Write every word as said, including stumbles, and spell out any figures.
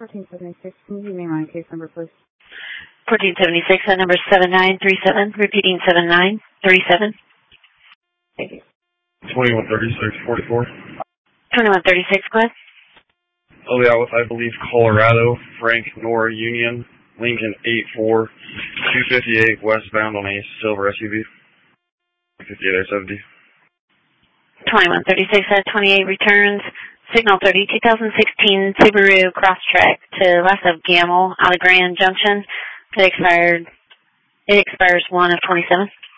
fourteen seventy-six, can you give me my case number, please? fourteen seventy-six, that number is seven nine three seven, repeating seven nine three seven. Thank you. twenty-one thirty-six forty-four. twenty-one thirty-six, go ahead. Ellie out with, I believe, Colorado, Frank Nora Union, Lincoln eight four two fifty-eight, westbound on a silver S U V. fifty-eight I seventy. twenty-one thirty-six at twenty-eight returns. Signal thirty, two thousand sixteen Subaru Crosstrek to west of Gamble, out of Grand Junction. It expired. It expires one of twenty-seven.